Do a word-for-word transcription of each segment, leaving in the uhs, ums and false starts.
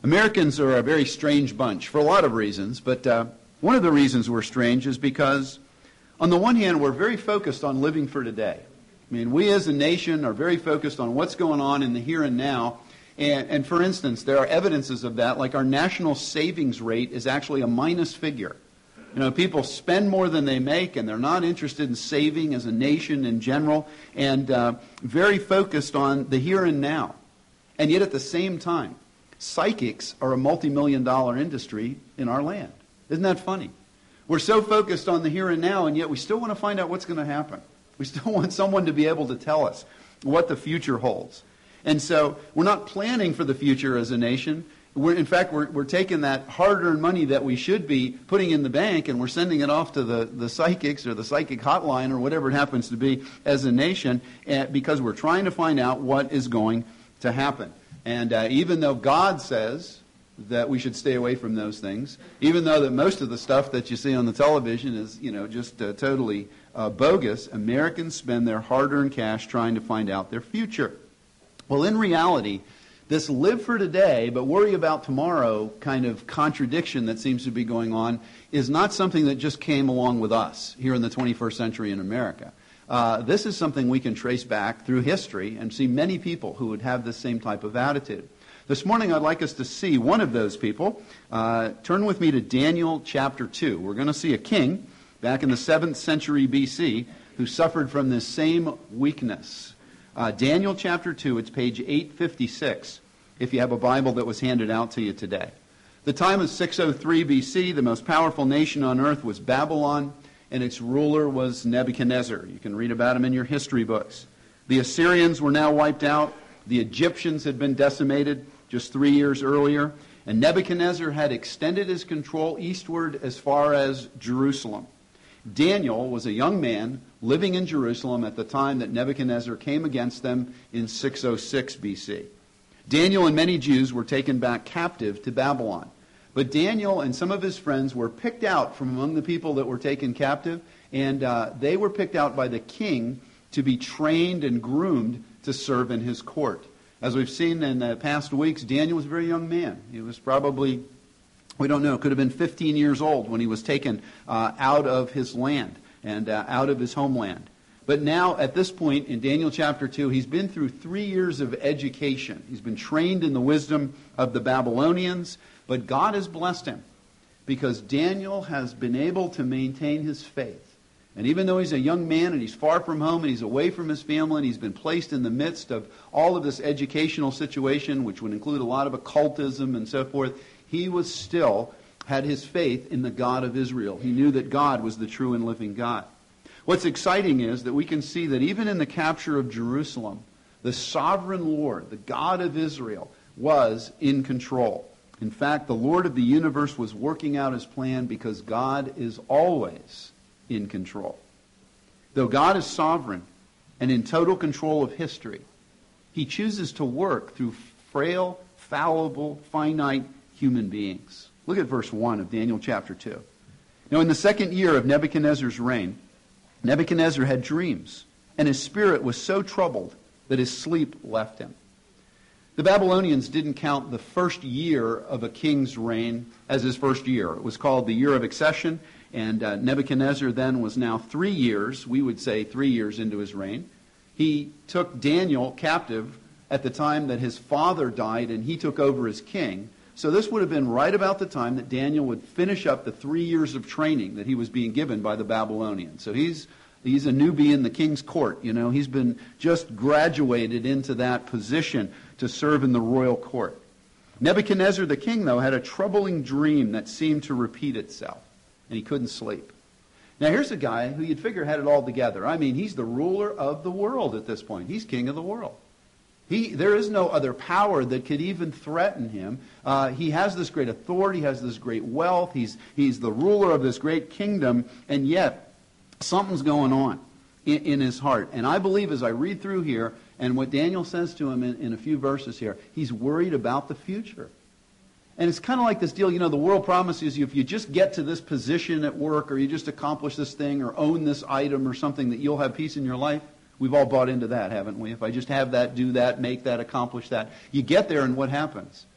Americans are a very strange bunch for a lot of reasons, but uh, one of the reasons we're strange is because, on the one hand, we're very focused on living for today. I mean, we as a nation are very focused on what's going on in the here and now. And, and for instance, there are evidences of that, like our national savings rate is actually a minus figure. You know, people spend more than they make, and they're not interested in saving as a nation in general, and uh, very focused on the here and now. And yet at the same time, psychics are a multi-million dollar industry in our land. Isn't that funny? We're so focused on the here and now, and yet we still want to find out what's going to happen. We still want someone to be able to tell us what the future holds. And so we're not planning for the future as a nation. We're, in fact, we're, we're taking that hard-earned money that we should be putting in the bank, and we're sending it off to the, the psychics or the psychic hotline or whatever it happens to be as a nation, uh, because we're trying to find out what is going to happen. And uh, even though God says that we should stay away from those things, even though that most of the stuff that you see on the television is, you know, just uh, totally uh, bogus, Americans spend their hard-earned cash trying to find out their future. Well, in reality, this live for today but worry about tomorrow kind of contradiction that seems to be going on is not something that just came along with us here in the twenty-first century in America. Uh, this is something we can trace back through history and see many people who would have this same type of attitude. This morning I'd like us to see one of those people. Uh, turn with me to Daniel chapter two. We're going to see a king back in the seventh century B C who suffered from this same weakness. Uh, Daniel chapter two, it's page eight fifty-six, if you have a Bible that was handed out to you today. The time of six oh three B C, the most powerful nation on earth was Babylon, and its ruler was Nebuchadnezzar. You can read about him in your history books. The Assyrians were now wiped out. The Egyptians had been decimated just three years earlier. And Nebuchadnezzar had extended his control eastward as far as Jerusalem. Daniel was a young man living in Jerusalem at the time that Nebuchadnezzar came against them in six oh six B C. Daniel and many Jews were taken back captive to Babylon. But Daniel and some of his friends were picked out from among the people that were taken captive, and uh, they were picked out by the king to be trained and groomed to serve in his court. As we've seen in the past weeks, Daniel was a very young man. He was probably, we don't know, could have been fifteen years old when he was taken uh, out of his land and uh, out of his homeland. But now, at this point in Daniel chapter two, he's been through three years of education. He's been trained in the wisdom of the Babylonians, but God has blessed him because Daniel has been able to maintain his faith. And even though he's a young man and he's far from home and he's away from his family and he's been placed in the midst of all of this educational situation, which would include a lot of occultism and so forth, he was still had his faith in the God of Israel. He knew that God was the true and living God. What's exciting is that we can see that even in the capture of Jerusalem, the sovereign Lord, the God of Israel, was in control. In fact, the Lord of the universe was working out his plan because God is always in control. Though God is sovereign and in total control of history, he chooses to work through frail, fallible, finite human beings. Look at verse one of Daniel chapter two. Now, in the second year of Nebuchadnezzar's reign, Nebuchadnezzar had dreams, and his spirit was so troubled that his sleep left him. The Babylonians didn't count the first year of a king's reign as his first year. It was called the year of accession, and uh, Nebuchadnezzar then was now three years, we would say three years into his reign. He took Daniel captive at the time that his father died, and he took over as king. So this would have been right about the time that Daniel would finish up the three years of training that he was being given by the Babylonians. So he's he's a newbie in the king's court. You know, he's been just graduated into that position to serve in the royal court. Nebuchadnezzar the king, though, had a troubling dream that seemed to repeat itself, and he couldn't sleep. Now here's a guy who you'd figure had it all together. I mean, he's the ruler of the world at this point. He's king of the world. He, there is no other power that could even threaten him. Uh, he has this great authority, he has this great wealth, he's, he's the ruler of this great kingdom, and yet something's going on in, in his heart. And I believe as I read through here, and what Daniel says to him in, in a few verses here, he's worried about the future. And it's kind of like this deal, you know, the world promises you if you just get to this position at work, or you just accomplish this thing, or own this item or something, that you'll have peace in your life. We've all bought into that, haven't we? If I just have that, do that, make that, accomplish that. You get there, and what happens?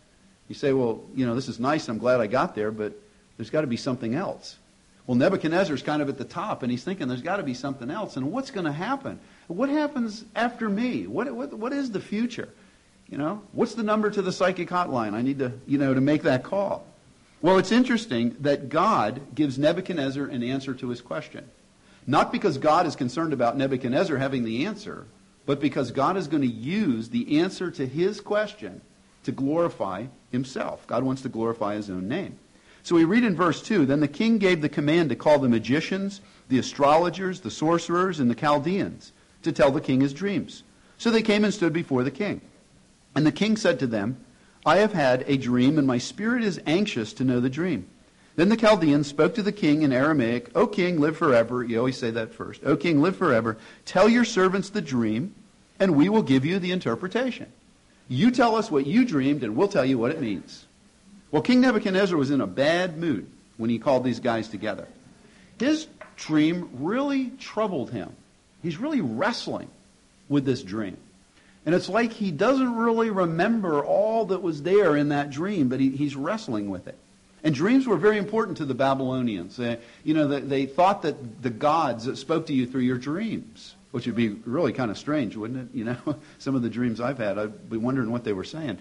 You say, well, you know, this is nice. I'm glad I got there, but there's got to be something else. Well, Nebuchadnezzar's kind of at the top, and he's thinking there's got to be something else. And what's going to happen? What happens after me? What, what, what is the future? You know, what's the number to the psychic hotline? I need to, you know, to make that call. Well, it's interesting that God gives Nebuchadnezzar an answer to his question. Not because God is concerned about Nebuchadnezzar having the answer, but because God is going to use the answer to his question to glorify himself. God wants to glorify his own name. So we read in verse two, then the king gave the command to call the magicians, the astrologers, the sorcerers, and the Chaldeans to tell the king his dreams. So they came and stood before the king. And the king said to them, I have had a dream, and my spirit is anxious to know the dream. Then the Chaldeans spoke to the king in Aramaic, O king, live forever. You always say that first. O king, live forever. Tell your servants the dream, and we will give you the interpretation. You tell us what you dreamed, and we'll tell you what it means. Well, King Nebuchadnezzar was in a bad mood when he called these guys together. His dream really troubled him. He's really wrestling with this dream. And it's like he doesn't really remember all that was there in that dream, but he, he's wrestling with it. And dreams were very important to the Babylonians. They, you know, they, they thought that the gods that spoke to you through your dreams, which would be really kind of strange, wouldn't it? You know, some of the dreams I've had, I'd be wondering what they were saying.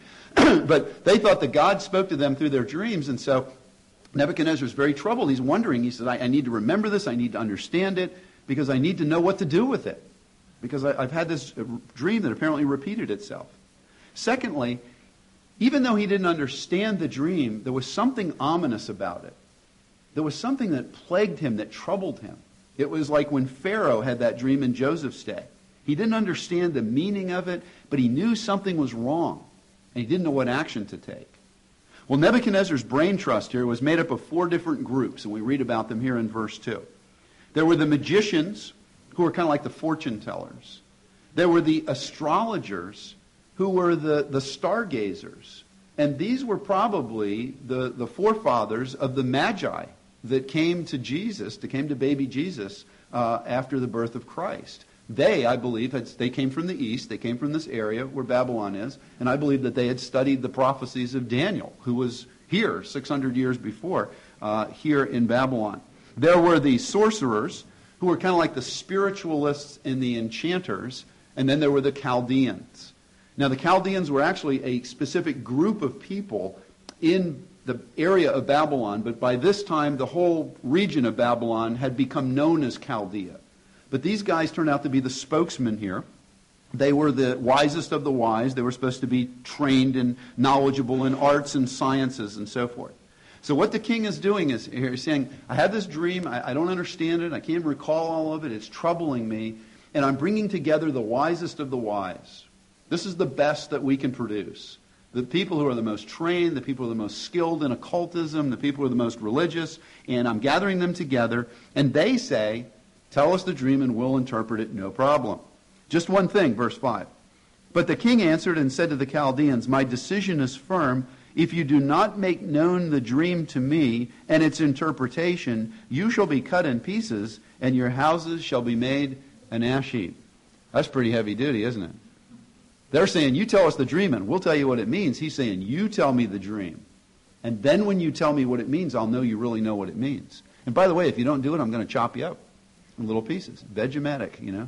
But they thought that God spoke to them through their dreams, and so Nebuchadnezzar is very troubled. He's wondering. He says, I, I need to remember this. I need to understand it because I need to know what to do with it. Because I, I've had this dream that apparently repeated itself. Secondly, even though he didn't understand the dream, there was something ominous about it. There was something that plagued him, that troubled him. It was like when Pharaoh had that dream in Joseph's day. He didn't understand the meaning of it, but he knew something was wrong, and he didn't know what action to take. Well, Nebuchadnezzar's brain trust here was made up of four different groups, and we read about them here in verse two. There were the magicians, who were kind of like the fortune tellers. There were the astrologers, who were the, the stargazers. And these were probably the, the forefathers of the Magi that came to Jesus, that came to baby Jesus uh, after the birth of Christ. They, I believe, had, they came from the east. They came from this area where Babylon is. And I believe that they had studied the prophecies of Daniel, who was here six hundred years before, uh, here in Babylon. There were the sorcerers, who were kind of like the spiritualists and the enchanters. And then there were the Chaldeans. Now, the Chaldeans were actually a specific group of people in the area of Babylon, but by this time, the whole region of Babylon had become known as Chaldea. But these guys turned out to be the spokesmen here. They were the wisest of the wise. They were supposed to be trained and knowledgeable in arts and sciences and so forth. So what the king is doing is here, he's saying, I had this dream, I, I don't understand it, I can't recall all of it, it's troubling me, and I'm bringing together the wisest of the wise. This is the best that we can produce. The people who are the most trained, the people who are the most skilled in occultism, the people who are the most religious, and I'm gathering them together, and they say, tell us the dream and we'll interpret it, no problem. Just one thing, verse five. But the king answered and said to the Chaldeans, my decision is firm. If you do not make known the dream to me and its interpretation, you shall be cut in pieces, and your houses shall be made an ash heap. That's pretty heavy duty, isn't it? They're saying, you tell us the dream and we'll tell you what it means. He's saying, you tell me the dream. And then when you tell me what it means, I'll know you really know what it means. And by the way, if you don't do it, I'm going to chop you up in little pieces. Vegematic, you know.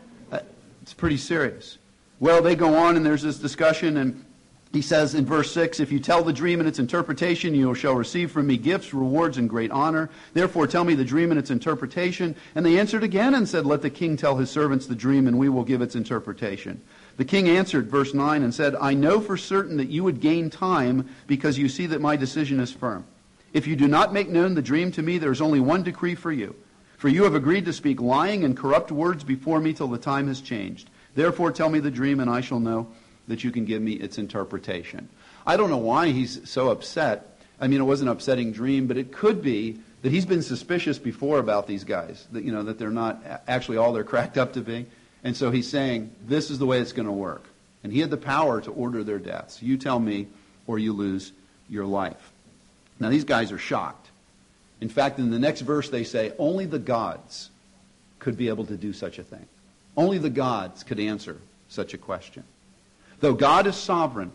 It's pretty serious. Well, they go on and there's this discussion, and he says in verse six, if you tell the dream and its interpretation, you shall receive from me gifts, rewards, and great honor. Therefore tell me the dream and its interpretation. And they answered again and said, let the king tell his servants the dream, and we will give its interpretation. The king answered, verse nine, and said, I know for certain that you would gain time because you see that my decision is firm. If you do not make known the dream to me, there is only one decree for you. For you have agreed to speak lying and corrupt words before me till the time has changed. Therefore tell me the dream, and I shall know that you can give me its interpretation. I don't know why he's so upset. I mean, it was an upsetting dream, but it could be that he's been suspicious before about these guys, that, you know, that they're not actually all they're cracked up to be. And so he's saying, this is the way it's going to work. And he had the power to order their deaths. You tell me, or you lose your life. Now, these guys are shocked. In fact, in the next verse they say, only the gods could be able to do such a thing. Only the gods could answer such a question. Though God is sovereign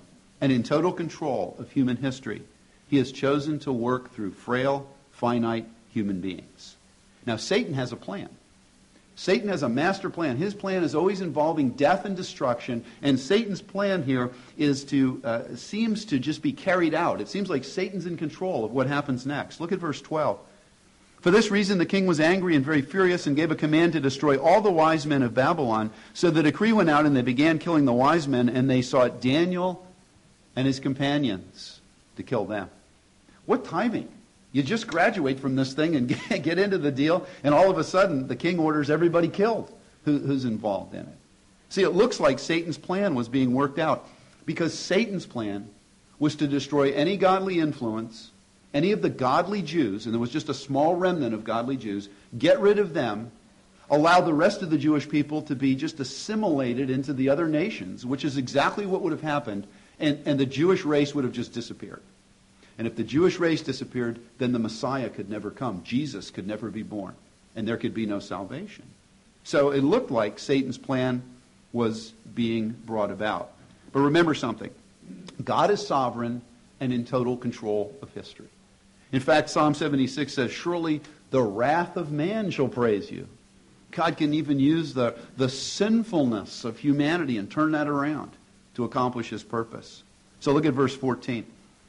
and in total control of human history, he has chosen to work through frail, finite human beings. Now, Satan has a plan. Satan has a master plan. His plan is always involving death and destruction, and Satan's plan here is to uh, seems to just be carried out. It seems like Satan's in control of what happens next. Look at verse twelve. For this reason the king was angry and very furious and gave a command to destroy all the wise men of Babylon. So the decree went out and they began killing the wise men, and they sought Daniel and his companions to kill them. What timing? You just graduate from this thing and get into the deal, and all of a sudden the king orders everybody killed who, who's involved in it. See, it looks like Satan's plan was being worked out, because Satan's plan was to destroy any godly influence, any of the godly Jews, and there was just a small remnant of godly Jews, get rid of them, allow the rest of the Jewish people to be just assimilated into the other nations, which is exactly what would have happened, and, and the Jewish race would have just disappeared. And if the Jewish race disappeared, then the Messiah could never come. Jesus could never be born, and there could be no salvation. So it looked like Satan's plan was being brought about. But remember something. God is sovereign and in total control of history. In fact, Psalm seventy-six says, surely the wrath of man shall praise you. God can even use the, the sinfulness of humanity and turn that around to accomplish his purpose. So look at verse fourteen.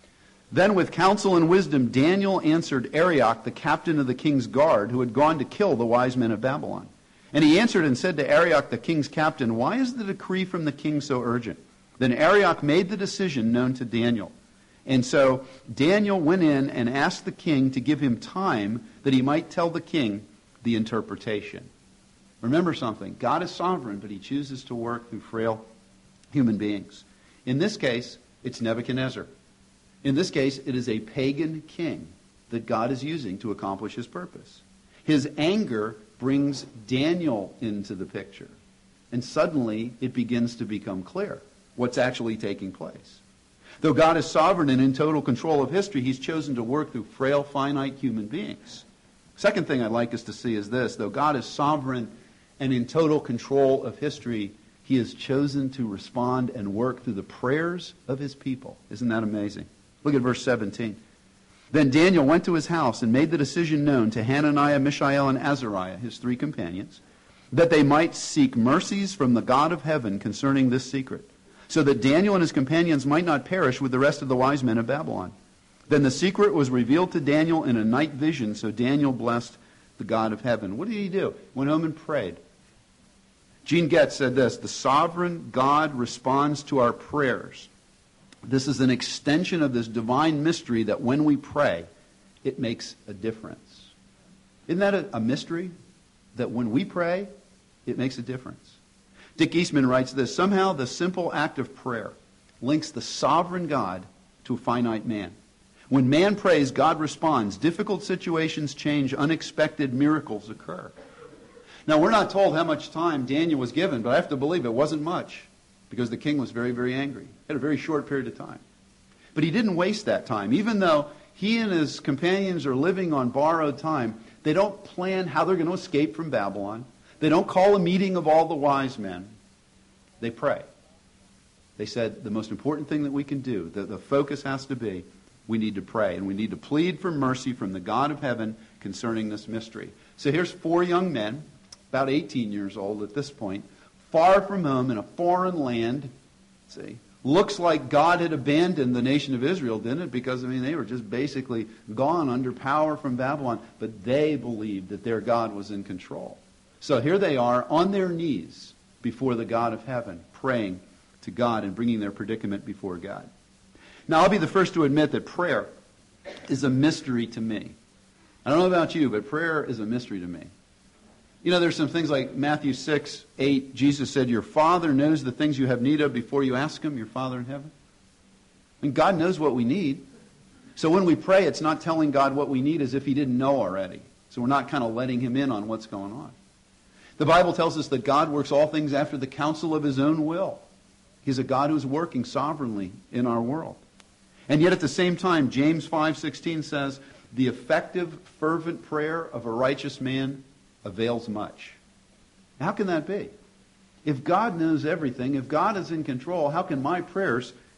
Then with counsel and wisdom, Daniel answered Arioch, the captain of the king's guard, who had gone to kill the wise men of Babylon. And he answered and said to Arioch, the king's captain, why is the decree from the king so urgent? Then Arioch made the decision known to Daniel. And so Daniel went in and asked the king to give him time that he might tell the king the interpretation. Remember something. God is sovereign, but he chooses to work through frail human beings. In this case, it's Nebuchadnezzar. In this case, it is a pagan king that God is using to accomplish his purpose. His anger brings Daniel into the picture. And suddenly, it begins to become clear what's actually taking place. Though God is sovereign and in total control of history, he's chosen to work through frail, finite human beings. Second thing I'd like us to see is this. Though God is sovereign and in total control of history, he has chosen to respond and work through the prayers of his people. Isn't that amazing? Look at verse seventeen. Then Daniel went to his house and made the decision known to Hananiah, Mishael, and Azariah, his three companions, that they might seek mercies from the God of heaven concerning this secret, so that Daniel and his companions might not perish with the rest of the wise men of Babylon. Then the secret was revealed to Daniel in a night vision, so Daniel blessed the God of heaven. What did he do? Went home and prayed. Gene Getz said this, the sovereign God responds to our prayers. This is an extension of this divine mystery that when we pray, it makes a difference. Isn't that a, a mystery? That when we pray, it makes a difference. Dick Eastman writes this, somehow the simple act of prayer links the sovereign God to a finite man. When man prays, God responds. Difficult situations change. Unexpected miracles occur. Now, we're not told how much time Daniel was given, but I have to believe it wasn't much, because the king was very, very angry. He had a very short period of time. But he didn't waste that time. Even though he and his companions are living on borrowed time, they don't plan how they're going to escape from Babylon. They don't call a meeting of all the wise men. They pray. They said the most important thing that we can do, the, the focus has to be, we need to pray. And we need to plead for mercy from the God of heaven concerning this mystery. So here's four young men, about eighteen years old at this point, far from home in a foreign land. See, looks like God had abandoned the nation of Israel, didn't it? Because, I mean, they were just basically gone under power from Babylon. But they believed that their God was in control. So here they are on their knees before the God of heaven, praying to God and bringing their predicament before God. Now, I'll be the first to admit that prayer is a mystery to me. I don't know about you, but prayer is a mystery to me. You know, there's some things like Matthew six, eight, Jesus said, your Father knows the things you have need of before you ask him, your Father in heaven. I mean, God knows what we need. So when we pray, it's not telling God what we need as if he didn't know already. So we're not kind of letting him in on what's going on. The Bible tells us that God works all things after the counsel of his own will. He's a God who's working sovereignly in our world. And yet at the same time, James five sixteen says, the effective, fervent prayer of a righteous man avails much. How can that be? If God knows everything, if God is in control, how can my prayers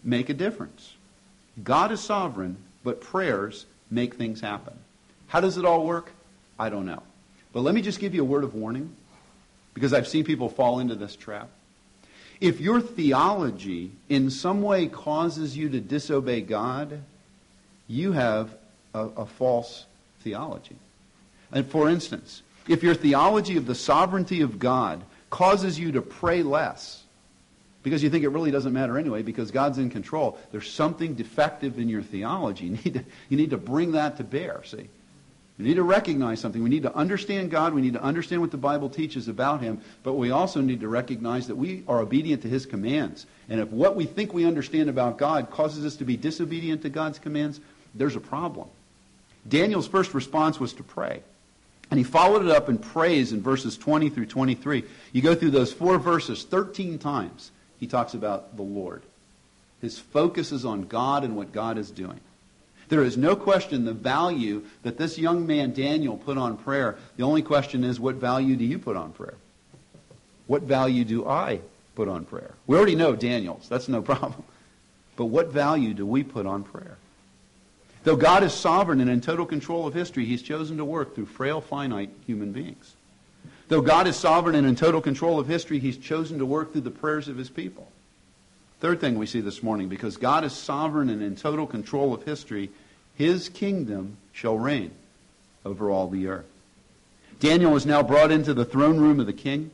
make a difference. God is sovereign, but prayers make things happen. How does it all work? I don't know. But let me just give you a word of warning, because I've seen people fall into this trap. If your theology in some way causes you to disobey God, you have a, a false theology. And for instance, if your theology of the sovereignty of God causes you to pray less, because you think it really doesn't matter anyway, because God's in control, there's something defective in your theology. You need to, you need to bring that to bear, see? We need to recognize something. We need to understand God. We need to understand what the Bible teaches about Him. But we also need to recognize that we are obedient to His commands. And if what we think we understand about God causes us to be disobedient to God's commands, there's a problem. Daniel's first response was to pray. And he followed it up in praise in verses twenty through twenty-three. You go through those four verses, thirteen times he talks about the Lord. His focus is on God and what God is doing. There is no question the value that this young man, Daniel, put on prayer. The only question is, what value do you put on prayer? What value do I put on prayer? We already know Daniel's. That's no problem. But what value do we put on prayer? Though God is sovereign and in total control of history, He's chosen to work through frail, finite human beings. Though God is sovereign and in total control of history, He's chosen to work through the prayers of His people. Third thing we see this morning, because God is sovereign and in total control of history, His kingdom shall reign over all the earth. Daniel is now brought into the throne room of the king.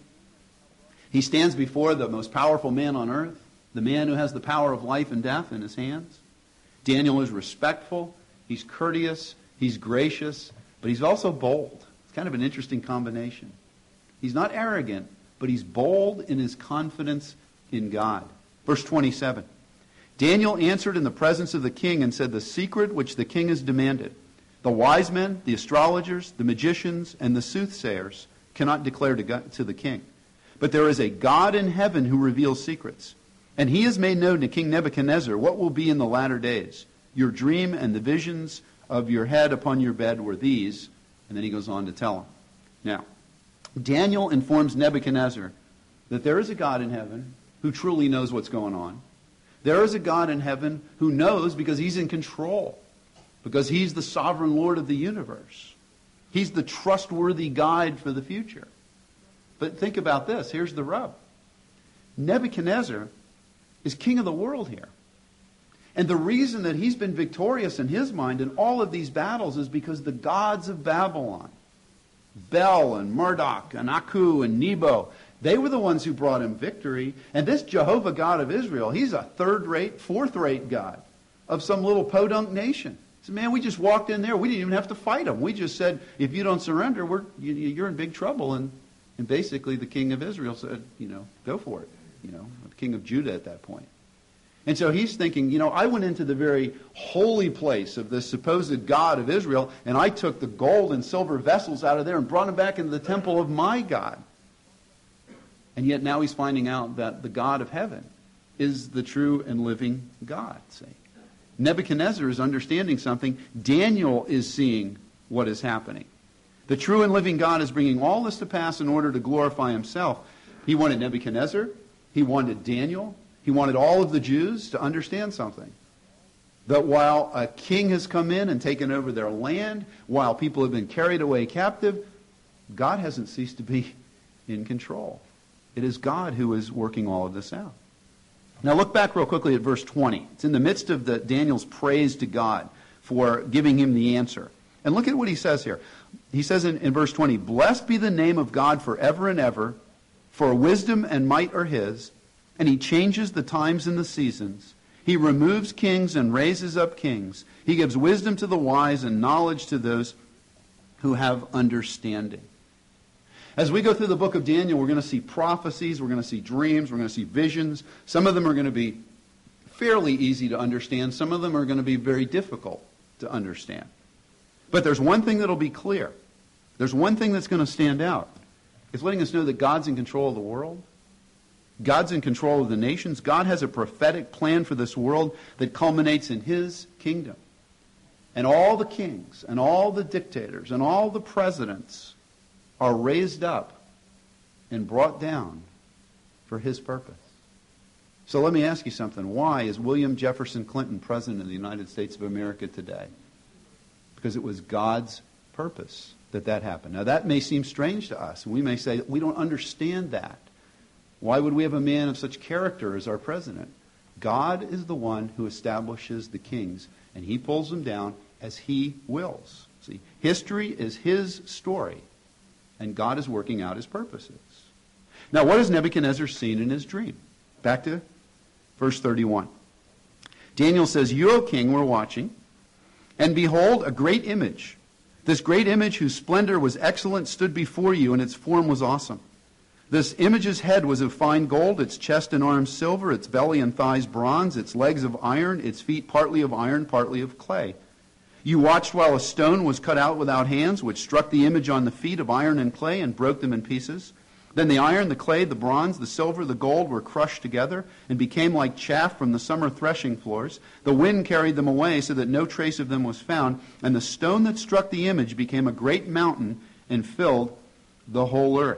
He stands before the most powerful man on earth, the man who has the power of life and death in his hands. Daniel is respectful, he's courteous, he's gracious, but he's also bold. It's kind of an interesting combination. He's not arrogant, but he's bold in his confidence in God. Verse twenty-seven. Daniel answered in the presence of the king and said, the secret which the king has demanded, the wise men, the astrologers, the magicians, and the soothsayers cannot declare to, God, to the king. But there is a God in heaven who reveals secrets. And he has made known to King Nebuchadnezzar what will be in the latter days. Your dream and the visions of your head upon your bed were these. And then he goes on to tell him. Now, Daniel informs Nebuchadnezzar that there is a God in heaven who truly knows what's going on. There is a God in heaven who knows because He's in control, because He's the sovereign Lord of the universe. He's the trustworthy guide for the future. But think about this. Here's the rub. Nebuchadnezzar is king of the world here. And the reason that he's been victorious in his mind in all of these battles is because the gods of Babylon, Bel and Marduk and Aku and Nebo, they were the ones who brought him victory. And this Jehovah God of Israel, he's a third-rate, fourth-rate God of some little podunk nation. So, man, we just walked in there. We didn't even have to fight him. We just said, if you don't surrender, we're, you, you're in big trouble. And, and basically the king of Israel said, you know, go for it. You know, the king of Judah at that point. And so he's thinking, you know, I went into the very holy place of this supposed God of Israel, and I took the gold and silver vessels out of there and brought them back into the temple of my God. And yet now he's finding out that the God of heaven is the true and living God. See? Nebuchadnezzar is understanding something. Daniel is seeing what is happening. The true and living God is bringing all this to pass in order to glorify Himself. He wanted Nebuchadnezzar. He wanted Daniel. He wanted all of the Jews to understand something. That while a king has come in and taken over their land, while people have been carried away captive, God hasn't ceased to be in control. It is God who is working all of this out. Now look back real quickly at verse twenty. It's in the midst of the, Daniel's praise to God for giving him the answer. And look at what he says here. He says in, in verse twenty, blessed be the name of God forever and ever, for wisdom and might are His, and He changes the times and the seasons. He removes kings and raises up kings. He gives wisdom to the wise and knowledge to those who have understanding. As we go through the book of Daniel, we're going to see prophecies, we're going to see dreams, we're going to see visions. Some of them are going to be fairly easy to understand. Some of them are going to be very difficult to understand. But there's one thing that'll be clear. There's one thing that's going to stand out. It's letting us know that God's in control of the world. God's in control of the nations. God has a prophetic plan for this world that culminates in His kingdom. And all the kings and all the dictators and all the presidents are raised up and brought down for His purpose. So let me ask you something. Why is William Jefferson Clinton president of the United States of America today? Because it was God's purpose that that happened. Now that may seem strange to us. We may say, we don't understand that. Why would we have a man of such character as our president? God is the one who establishes the kings, and he pulls them down as he wills. See, history is his story, and God is working out his purposes. Now, what has Nebuchadnezzar seen in his dream? Back to verse thirty-one. Daniel says, "You, O king, were watching, and behold, a great image. This great image, whose splendor was excellent, stood before you, and its form was awesome. This image's head was of fine gold, its chest and arms silver, its belly and thighs bronze, its legs of iron, its feet partly of iron, partly of clay. You watched while a stone was cut out without hands, which struck the image on the feet of iron and clay and broke them in pieces. Then the iron, the clay, the bronze, the silver, the gold were crushed together and became like chaff from the summer threshing floors. The wind carried them away so that no trace of them was found, and the stone that struck the image became a great mountain and filled the whole earth."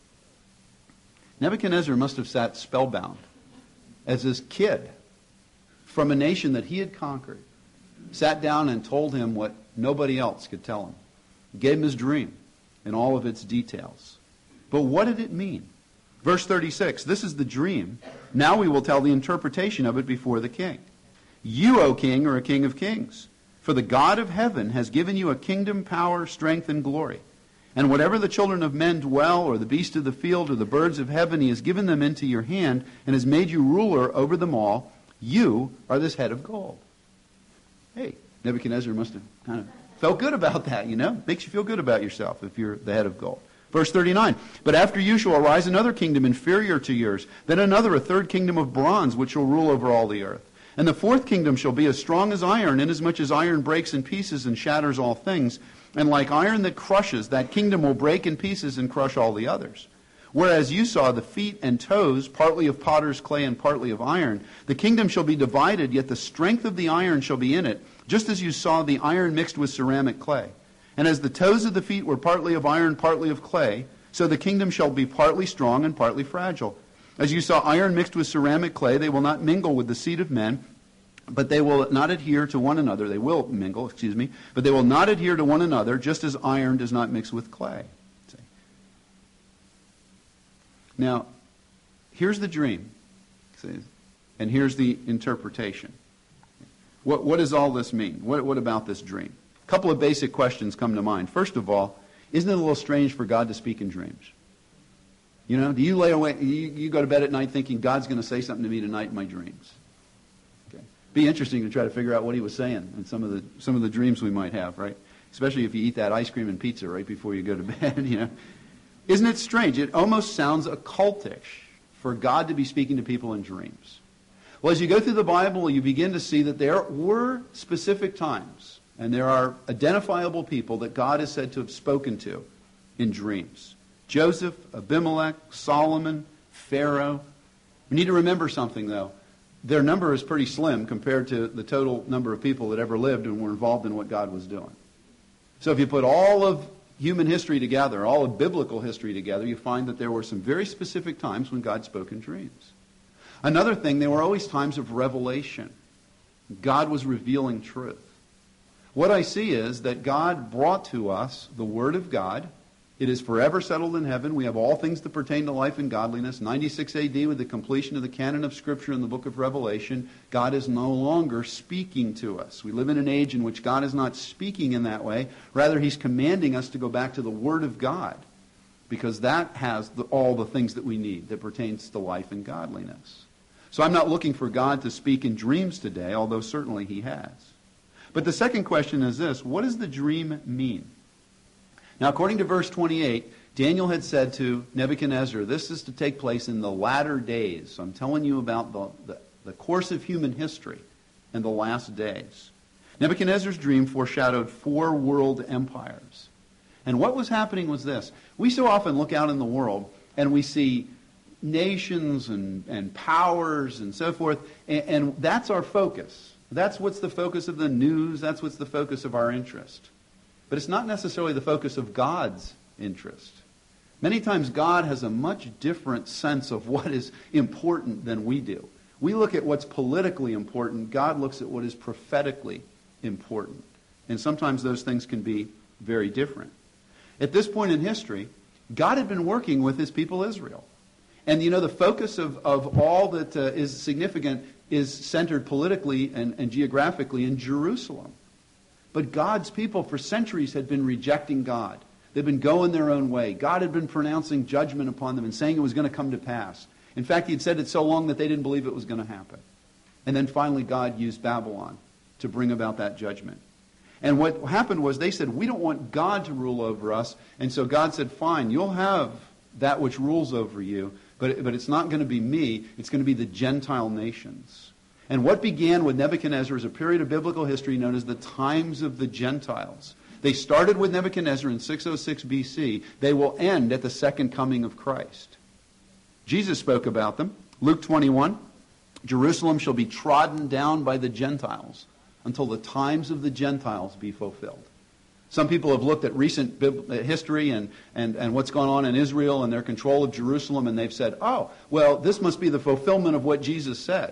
Nebuchadnezzar must have sat spellbound as this kid from a nation that he had conquered sat down and told him what nobody else could tell him. Gave him his dream in all of its details. But what did it mean? Verse thirty-six, "This is the dream. Now we will tell the interpretation of it before the king. You, O king, are a king of kings. For the God of heaven has given you a kingdom, power, strength, and glory. And whatever the children of men dwell, or the beasts of the field, or the birds of heaven, he has given them into your hand, and has made you ruler over them all. You are this head of gold." Hey, Nebuchadnezzar must have kind of felt good about that, you know? Makes you feel good about yourself if you're the head of gold. Verse thirty-nine, "But after you shall arise another kingdom inferior to yours, then another, a third kingdom of bronze, which shall rule over all the earth. And the fourth kingdom shall be as strong as iron, inasmuch as iron breaks in pieces and shatters all things. And like iron that crushes, that kingdom will break in pieces and crush all the others. Whereas you saw the feet and toes, partly of potter's clay and partly of iron, the kingdom shall be divided, yet the strength of the iron shall be in it, just as you saw the iron mixed with ceramic clay. And as the toes of the feet were partly of iron, partly of clay, so the kingdom shall be partly strong and partly fragile. As you saw iron mixed with ceramic clay, they will not mingle with the seed of men, but they will not adhere to one another. They will mingle, excuse me, but they will not adhere to one another, just as iron does not mix with clay." See? Now, here's the dream, see? And here's the interpretation. What, what does all this mean? What, what about this dream? A couple of basic questions come to mind. First of all, isn't it a little strange for God to speak in dreams? You know, do you lay away, you, you go to bed at night thinking God's going to say something to me tonight in my dreams? Be interesting to try to figure out what he was saying in some of the some of the dreams we might have, right? Especially if you eat that ice cream and pizza right before you go to bed, you know. Isn't it strange? It almost sounds occultish for God to be speaking to people in dreams. Well, as you go through the Bible, you begin to see that there were specific times, and there are identifiable people that God is said to have spoken to in dreams. Joseph, Abimelech, Solomon, Pharaoh. We need to remember something, though. Their number is pretty slim compared to the total number of people that ever lived and were involved in what God was doing. So if you put all of human history together, all of biblical history together, you find that there were some very specific times when God spoke in dreams. Another thing, there were always times of revelation. God was revealing truth. What I see is that God brought to us the Word of God. It is forever settled in heaven. We have all things that pertain to life and godliness. ninety-six A D, with the completion of the canon of Scripture in the book of Revelation, God is no longer speaking to us. We live in an age in which God is not speaking in that way. Rather, he's commanding us to go back to the Word of God, because that has the, all the things that we need that pertains to life and godliness. So I'm not looking for God to speak in dreams today, although certainly he has. But the second question is this: what does the dream mean? Now, according to verse twenty-eight, Daniel had said to Nebuchadnezzar, this is to take place in the latter days. So I'm telling you about the, the, the course of human history in the last days. Nebuchadnezzar's dream foreshadowed four world empires. And what was happening was this. We so often look out in the world and we see nations and, and powers and so forth, and, and that's our focus. That's what's the focus of the news. That's what's the focus of our interest. But it's not necessarily the focus of God's interest. Many times God has a much different sense of what is important than we do. We look at what's politically important. God looks at what is prophetically important. And sometimes those things can be very different. At this point in history, God had been working with his people Israel. And you know, the focus of, of all that uh, is significant is centered politically and, and geographically in Jerusalem. But God's people for centuries had been rejecting God. They'd been going their own way. God had been pronouncing judgment upon them and saying it was going to come to pass. In fact, he'd said it so long that they didn't believe it was going to happen. And then finally God used Babylon to bring about that judgment. And what happened was they said, we don't want God to rule over us. And so God said, fine, you'll have that which rules over you, but, but it's not going to be me. It's going to be the Gentile nations. And what began with Nebuchadnezzar is a period of biblical history known as the times of the Gentiles. They started with Nebuchadnezzar in six oh six B C. They will end at the second coming of Christ. Jesus spoke about them. Luke twenty-one, Jerusalem shall be trodden down by the Gentiles until the times of the Gentiles be fulfilled. Some people have looked at recent history and, and, and what's going on in Israel and their control of Jerusalem, and they've said, oh, well, this must be the fulfillment of what Jesus said.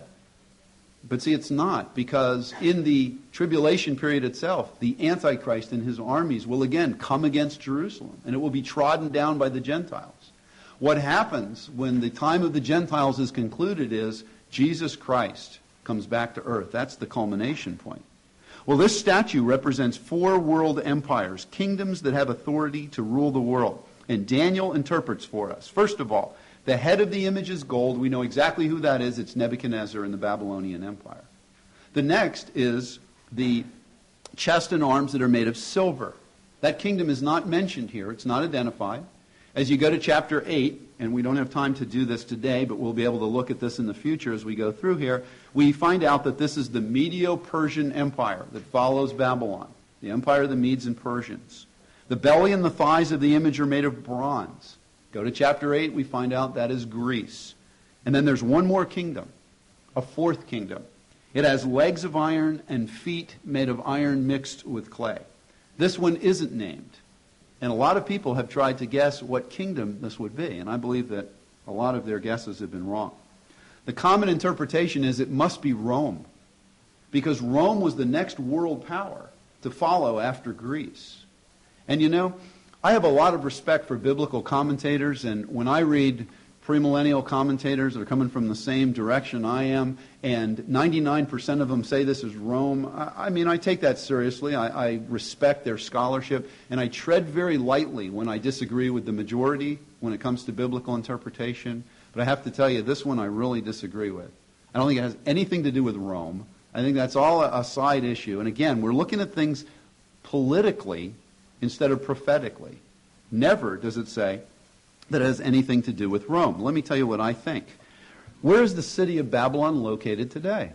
But see, it's not, because in the tribulation period itself, the Antichrist and his armies will again come against Jerusalem, and it will be trodden down by the Gentiles. What happens when the time of the Gentiles is concluded is Jesus Christ comes back to earth. That's the culmination point. Well, this statue represents four world empires, kingdoms that have authority to rule the world. And Daniel interprets for us. First of all, the head of the image is gold. We know exactly who that is. It's Nebuchadnezzar in the Babylonian Empire. The next is the chest and arms that are made of silver. That kingdom is not mentioned here. It's not identified. As you go to chapter eight, and we don't have time to do this today, but we'll be able to look at this in the future as we go through here, we find out that this is the Medo-Persian Empire that follows Babylon, the empire of the Medes and Persians. The belly and the thighs of the image are made of bronze. Go to chapter eight, we find out that is Greece. And then there's one more kingdom, a fourth kingdom. It has legs of iron and feet made of iron mixed with clay. This one isn't named. And a lot of people have tried to guess what kingdom this would be. And I believe that a lot of their guesses have been wrong. The common interpretation is it must be Rome, because Rome was the next world power to follow after Greece. And you know, I have a lot of respect for biblical commentators, and when I read premillennial commentators that are coming from the same direction I am, and ninety-nine percent of them say this is Rome, I, I mean, I take that seriously. I, I respect their scholarship, and I tread very lightly when I disagree with the majority when it comes to biblical interpretation. But I have to tell you, this one I really disagree with. I don't think it has anything to do with Rome. I think that's all a, a side issue. And again, we're looking at things politically instead of prophetically. Never does it say that it has anything to do with Rome. Let me tell you what I think. Where is the city of Babylon located today?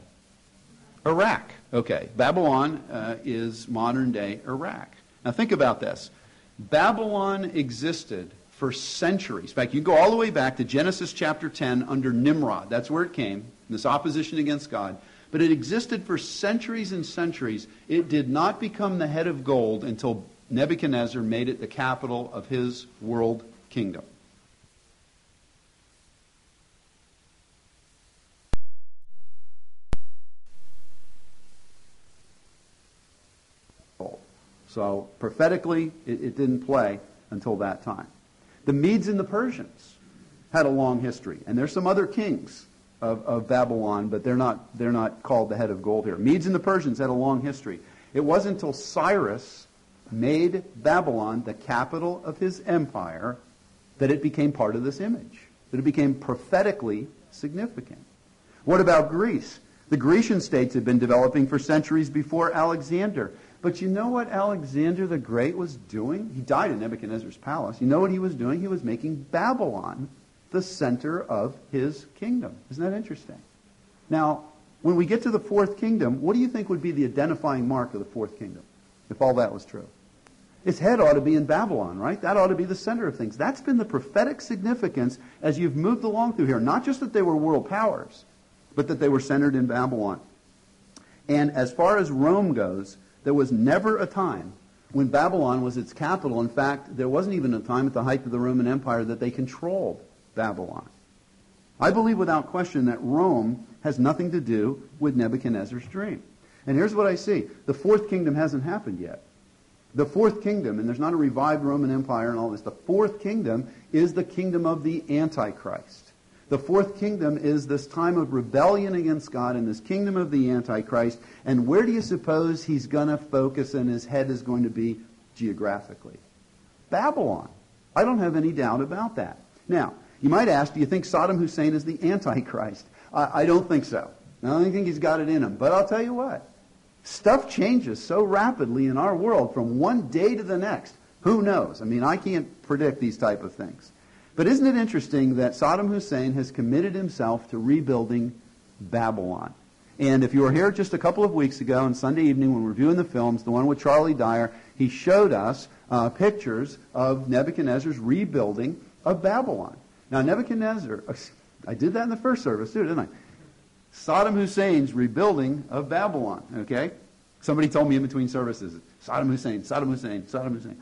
Iraq. Okay, Babylon uh, is modern-day Iraq. Now think about this. Babylon existed for centuries. In fact, you go all the way back to Genesis chapter ten under Nimrod. That's where it came, this opposition against God. But it existed for centuries and centuries. It did not become the head of gold until Nebuchadnezzar made it the capital of his world kingdom. So prophetically, it, it didn't play until that time. The Medes and the Persians had a long history, and there's some other kings of, of Babylon, but they're not they're not called the head of gold here. Medes and the Persians had a long history. It wasn't until Cyrus made Babylon the capital of his empire that it became part of this image, that it became prophetically significant. What about Greece? The Grecian states had been developing for centuries before Alexander. But you know what Alexander the Great was doing? He died in Nebuchadnezzar's palace. You know what he was doing? He was making Babylon the center of his kingdom. Isn't that interesting? Now, when we get to the fourth kingdom, what do you think would be the identifying mark of the fourth kingdom, if all that was true? Its head ought to be in Babylon, right? That ought to be the center of things. That's been the prophetic significance as you've moved along through here. Not just that they were world powers, but that they were centered in Babylon. And as far as Rome goes, there was never a time when Babylon was its capital. In fact, there wasn't even a time at the height of the Roman Empire that they controlled Babylon. I believe without question that Rome has nothing to do with Nebuchadnezzar's dream. And here's what I see. The fourth kingdom hasn't happened yet. The fourth kingdom, and there's not a revived Roman Empire and all this, the fourth kingdom is the kingdom of the Antichrist. The fourth kingdom is this time of rebellion against God and this kingdom of the Antichrist. And where do you suppose he's going to focus and his head is going to be geographically? Babylon. I don't have any doubt about that. Now, you might ask, do you think Saddam Hussein is the Antichrist? I, I don't think so. I don't think he's got it in him. But I'll tell you what. Stuff changes so rapidly in our world from one day to the next. Who knows? I mean, I can't predict these type of things. But isn't it interesting that Saddam Hussein has committed himself to rebuilding Babylon? And if you were here just a couple of weeks ago on Sunday evening when we were reviewing the films, the one with Charlie Dyer, he showed us uh, pictures of Nebuchadnezzar's rebuilding of Babylon. Now, Nebuchadnezzar, I did that in the first service too, didn't I? Saddam Hussein's rebuilding of Babylon, okay? Somebody told me in between services, Saddam Hussein, Saddam Hussein, Saddam Hussein.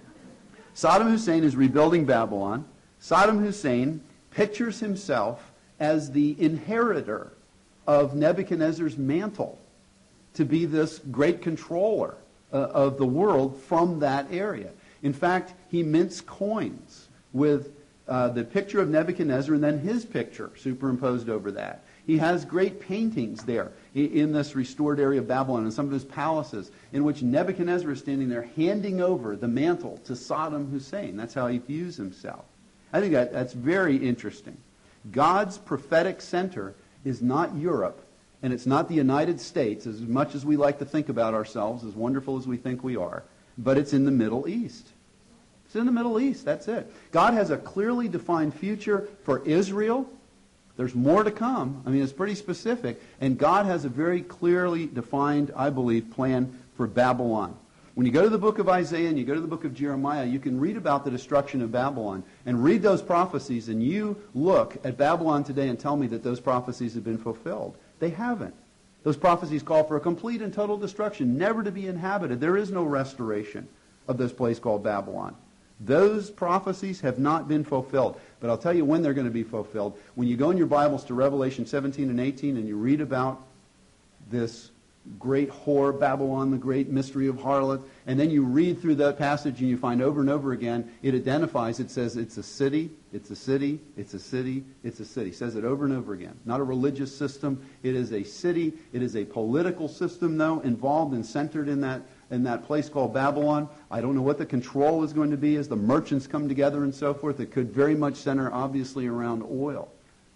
Saddam Hussein is rebuilding Babylon. Saddam Hussein pictures himself as the inheritor of Nebuchadnezzar's mantle to be this great controller uh, of the world from that area. In fact, he mints coins with uh, the picture of Nebuchadnezzar and then his picture superimposed over that. He has great paintings there in this restored area of Babylon and some of his palaces in which Nebuchadnezzar is standing there handing over the mantle to Saddam Hussein. That's how he views himself. I think that, that's very interesting. God's prophetic center is not Europe, and it's not the United States, as much as we like to think about ourselves, as wonderful as we think we are, but it's in the Middle East. It's in the Middle East, that's it. God has a clearly defined future for Israel. There's more to come. I mean, it's pretty specific. And God has a very clearly defined, I believe, plan for Babylon. When you go to the book of Isaiah and you go to the book of Jeremiah, you can read about the destruction of Babylon and read those prophecies, and you look at Babylon today and tell me that those prophecies have been fulfilled. They haven't. Those prophecies call for a complete and total destruction, never to be inhabited. There is no restoration of this place called Babylon. Those prophecies have not been fulfilled. But I'll tell you when they're going to be fulfilled. When you go in your Bibles to Revelation seventeen and eighteen and you read about this great whore, Babylon, the great mystery of harlot, and then you read through that passage and you find over and over again, it identifies, it says it's a city, it's a city, it's a city, it's a city. It says it over and over again. Not a religious system. It is a city. It is a political system, though, involved and centered in that in that place called Babylon. I don't know what the control is going to be as the merchants come together and so forth. It could very much center, obviously, around oil.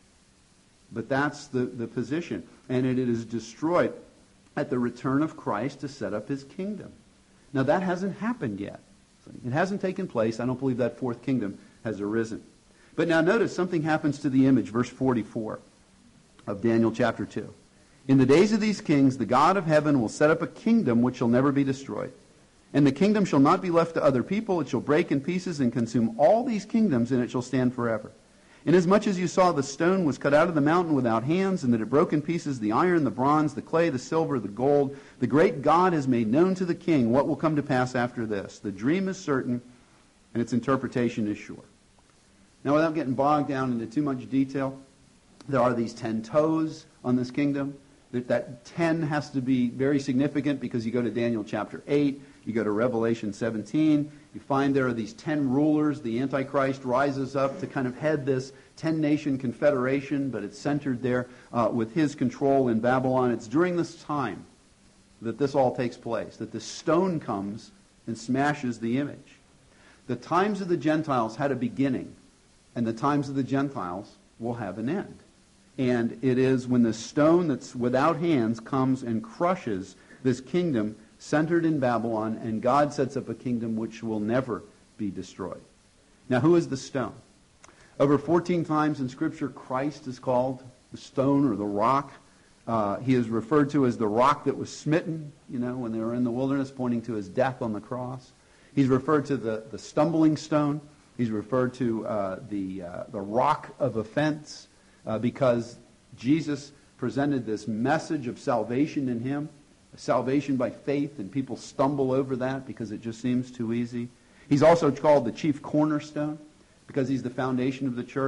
But that's the, the position. And it, it is destroyed at the return of Christ to set up his kingdom. Now, that hasn't happened yet. It hasn't taken place. I don't believe that fourth kingdom has arisen. But now notice something happens to the image, verse forty-four of Daniel chapter two. In the days of these kings, the God of heaven will set up a kingdom which shall never be destroyed. And the kingdom shall not be left to other people. It shall break in pieces and consume all these kingdoms, and it shall stand forever. Inasmuch as you saw the stone was cut out of the mountain without hands, and that it broke in pieces the iron, the bronze, the clay, the silver, the gold, the great God has made known to the king what will come to pass after this. The dream is certain, and its interpretation is sure. Now, without getting bogged down into too much detail, there are these ten toes on this kingdom. That, that ten has to be very significant because you go to Daniel chapter eight, you go to Revelation seventeen, you find there are these ten rulers. The Antichrist rises up to kind of head this ten-nation confederation, but it's centered there uh, with his control in Babylon. It's during this time that this all takes place, that the stone comes and smashes the image. The times of the Gentiles had a beginning, and the times of the Gentiles will have an end. And it is when the stone that's without hands comes and crushes this kingdom centered in Babylon, and God sets up a kingdom which will never be destroyed. Now, who is the stone? Over fourteen times in Scripture, Christ is called the stone or the rock. Uh, he is referred to as the rock that was smitten, you know, when they were in the wilderness, pointing to his death on the cross. He's referred to the, the stumbling stone. He's referred to uh, the, uh, the rock of offense. Uh, because Jesus presented this message of salvation in him, salvation by faith, and people stumble over that because it just seems too easy. He's also called the chief cornerstone because he's the foundation of the church.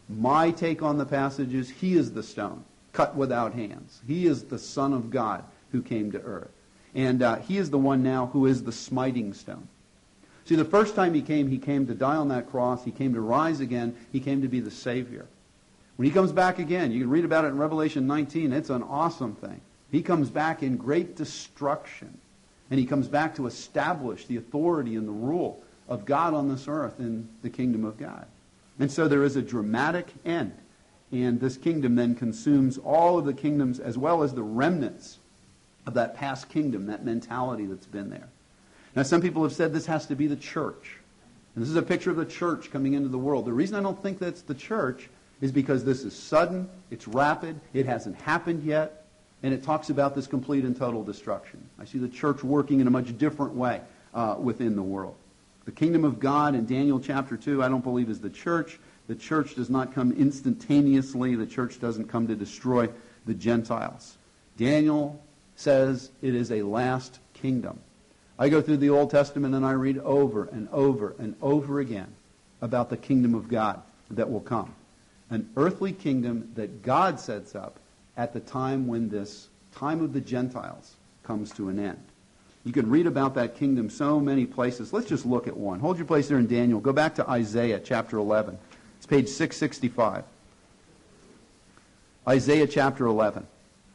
My take on the passage is he is the stone, cut without hands. He is the Son of God who came to earth. And uh, he is the one now who is the smiting stone. See, the first time he came, he came to die on that cross. He came to rise again. He came to be the Savior. When he comes back again, you can read about it in Revelation nineteen. It's an awesome thing. He comes back in great destruction. And he comes back to establish the authority and the rule of God on this earth in the kingdom of God. And so there is a dramatic end. And this kingdom then consumes all of the kingdoms as well as the remnants of that past kingdom, that mentality that's been there. Now, some people have said this has to be the church. And this is a picture of the church coming into the world. The reason I don't think that's the church is because this is sudden, it's rapid, it hasn't happened yet, and it talks about this complete and total destruction. I see the church working in a much different way uh, within the world. The kingdom of God in Daniel chapter two, I don't believe is the church. The church does not come instantaneously. The church doesn't come to destroy the Gentiles. Daniel says it is a last kingdom. I go through the Old Testament and I read over and over and over again about the kingdom of God that will come. An earthly kingdom that God sets up at the time when this time of the Gentiles comes to an end. You can read about that kingdom so many places. Let's just look at one. Hold your place there in Daniel. Go back to Isaiah chapter eleven. It's page six sixty-five. Isaiah chapter eleven.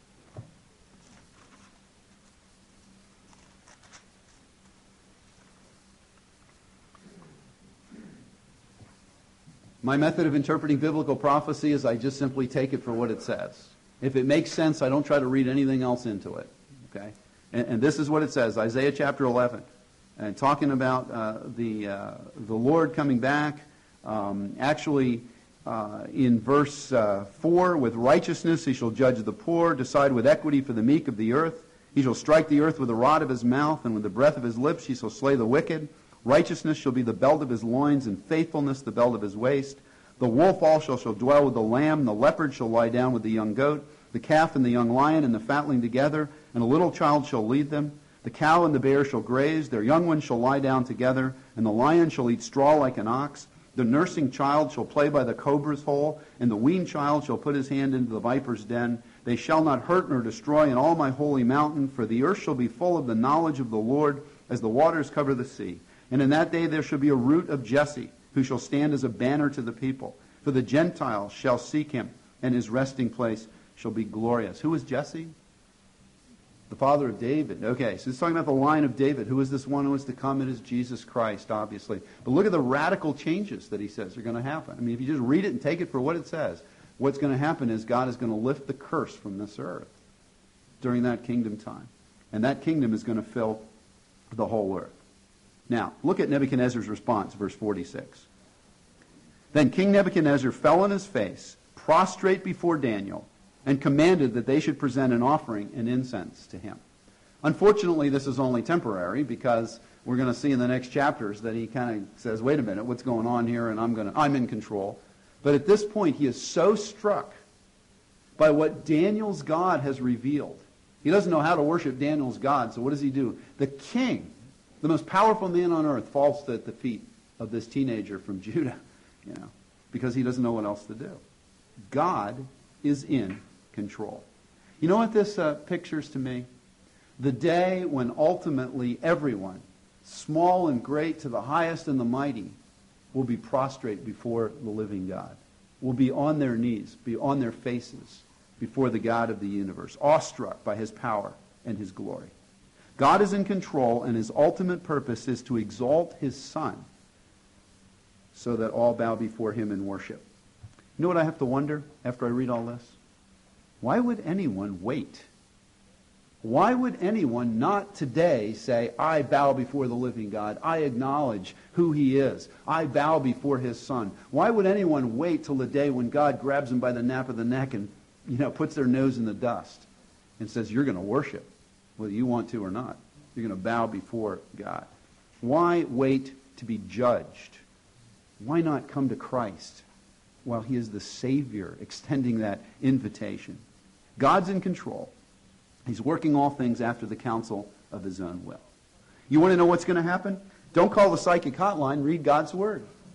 My method of interpreting biblical prophecy is I just simply take it for what it says. If it makes sense, I don't try to read anything else into it. Okay? And, and this is what it says, Isaiah chapter eleven. And talking about uh, the, uh, the Lord coming back, um, actually uh, in verse uh, four, with righteousness he shall judge the poor, decide with equity for the meek of the earth. He shall strike the earth with the rod of his mouth, and with the breath of his lips he shall slay the wicked. Righteousness shall be the belt of his loins, and faithfulness the belt of his waist. The wolf also shall dwell with the lamb, the leopard shall lie down with the young goat, the calf and the young lion and the fatling together, and a little child shall lead them. The cow and the bear shall graze, their young ones shall lie down together, and the lion shall eat straw like an ox. The nursing child shall play by the cobra's hole, and the weaned child shall put his hand into the viper's den. They shall not hurt nor destroy in all my holy mountain, for the earth shall be full of the knowledge of the Lord, as the waters cover the sea. And in that day there shall be a root of Jesse, who shall stand as a banner to the people. For the Gentiles shall seek him, and his resting place shall be glorious. Who is Jesse? The father of David. Okay, so it's talking about the line of David. Who is this one who is to come? It is Jesus Christ, obviously. But look at the radical changes that he says are going to happen. I mean, if you just read it and take it for what it says, what's going to happen is God is going to lift the curse from this earth during that kingdom time. And that kingdom is going to fill the whole earth. Now, look at Nebuchadnezzar's response, verse forty-six. Then King Nebuchadnezzar fell on his face, prostrate before Daniel, and commanded that they should present an offering and incense to him. Unfortunately, this is only temporary, because we're going to see in the next chapters that he kind of says, wait a minute, what's going on here, and I'm going to, I'm in control. But at this point, he is so struck by what Daniel's God has revealed. He doesn't know how to worship Daniel's God, so what does he do? The king, the most powerful man on earth, falls at the feet of this teenager from Judah, you know, because he doesn't know what else to do. God is in control. You know what this uh, pictures to me? The day when ultimately everyone, small and great to the highest and the mighty, will be prostrate before the living God, will be on their knees, be on their faces before the God of the universe, awestruck by his power and his glory. God is in control, and his ultimate purpose is to exalt his Son so that all bow before him in worship. You know what I have to wonder after I read all this? Why would anyone wait? Why would anyone not today say, I bow before the living God. I acknowledge who he is. I bow before his Son. Why would anyone wait till the day when God grabs them by the nape of the neck and, you know, puts their nose in the dust and says, you're going to worship, whether you want to or not. You're going to bow before God. Why wait to be judged? Why not come to Christ while he is the Savior, extending that invitation? God's in control. He's working all things after the counsel of his own will. You want to know what's going to happen? Don't call the psychic hotline. Read God's Word.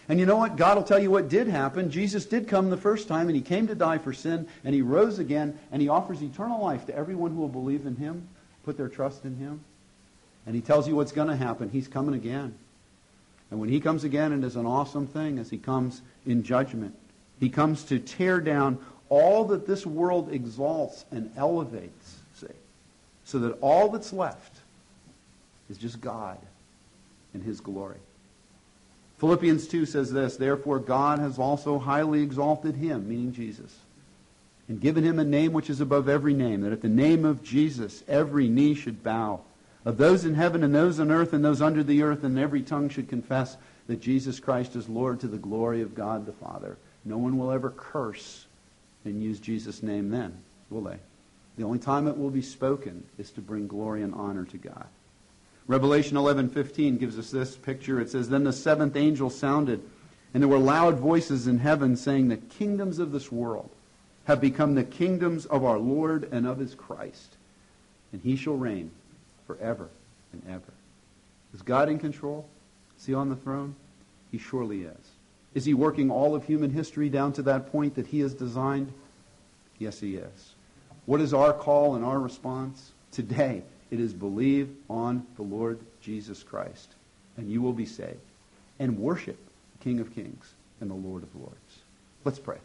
And you know what? God will tell you what did happen. Jesus did come the first time, and he came to die for sin, and he rose again, and he offers eternal life to everyone who will believe in him, put their trust in him. And he tells you what's going to happen. He's coming again. And when he comes again, it is an awesome thing as he comes in judgment. He comes to tear down all that this world exalts and elevates, see, so that all that's left is just God and his glory. Philippians two says this, therefore God has also highly exalted him, meaning Jesus, and given him a name which is above every name, that at the name of Jesus every knee should bow, of those in heaven and those on earth and those under the earth, and every tongue should confess that Jesus Christ is Lord, to the glory of God the Father. No one will ever curse and use Jesus' name then, will they? The only time it will be spoken is to bring glory and honor to God. Revelation eleven fifteen gives us this picture. It says, then the seventh angel sounded, and there were loud voices in heaven saying, the kingdoms of this world have become the kingdoms of our Lord and of his Christ, and he shall reign forever and ever. Is God in control? Is he on the throne? He surely is. Is he working all of human history down to that point that he has designed? Yes, he is. What is our call and our response? Today, it is believe on the Lord Jesus Christ, and you will be saved. And worship the King of Kings and the Lord of Lords. Let's pray.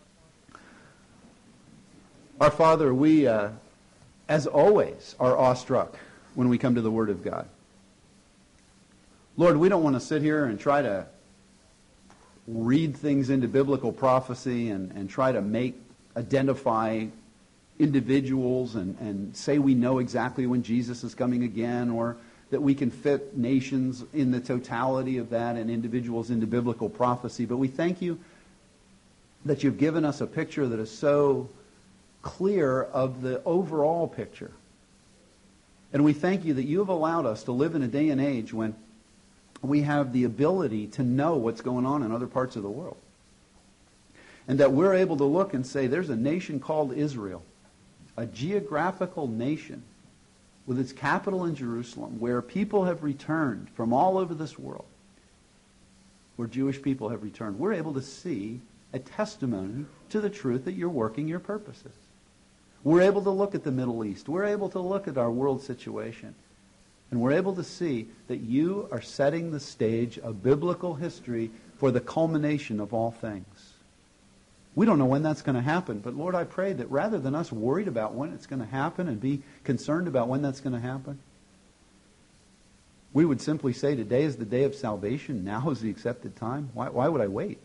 Our Father, we, uh, as always, are awestruck when we come to the Word of God. Lord, we don't want to sit here and try to read things into biblical prophecy and, and try to make, identify individuals and, and say we know exactly when Jesus is coming again, or that we can fit nations in the totality of that and individuals into biblical prophecy. But we thank you that you've given us a picture that is so clear of the overall picture. And we thank you that you have allowed us to live in a day and age when we have the ability to know what's going on in other parts of the world. And that we're able to look and say, there's a nation called Israel, a geographical nation with its capital in Jerusalem, where people have returned from all over this world, where Jewish people have returned. We're able to see a testimony to the truth that you're working your purposes. We're able to look at the Middle East. We're able to look at our world situation. And we're able to see that you are setting the stage of biblical history for the culmination of all things. We don't know when that's going to happen, but Lord, I pray that rather than us worried about when it's going to happen and be concerned about when that's going to happen, we would simply say today is the day of salvation. Now is the accepted time. Why, why would I wait?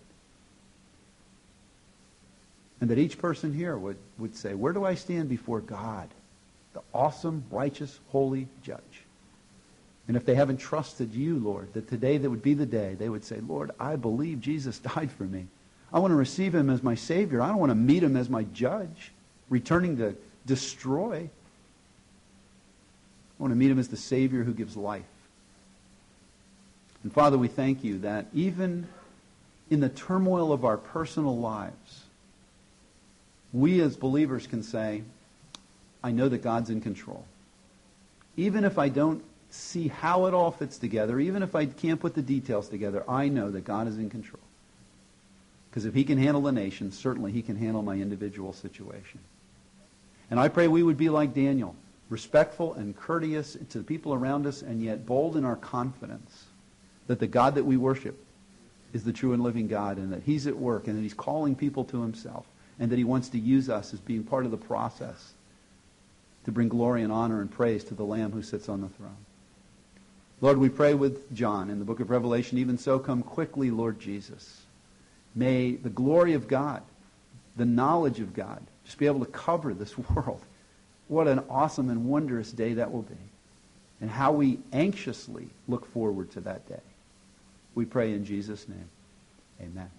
And that each person here would, would say, where do I stand before God, the awesome, righteous, holy judge? And if they haven't trusted you, Lord, that today that would be the day, they would say, Lord, I believe Jesus died for me. I want to receive him as my Savior. I don't want to meet him as my judge, returning to destroy. I want to meet him as the Savior who gives life. And Father, we thank you that even in the turmoil of our personal lives, we as believers can say, I know that God's in control. Even if I don't see how it all fits together, even if I can't put the details together, I know that God is in control. Because if he can handle the nation, certainly he can handle my individual situation. And I pray we would be like Daniel, respectful and courteous to the people around us, and yet bold in our confidence that the God that we worship is the true and living God, and that he's at work, and that he's calling people to himself, and that he wants to use us as being part of the process to bring glory and honor and praise to the Lamb who sits on the throne. Lord, we pray with John in the book of Revelation, even so come quickly, Lord Jesus. May the glory of God, the knowledge of God, just be able to cover this world. What an awesome and wondrous day that will be. And how we anxiously look forward to that day. We pray in Jesus' name. Amen.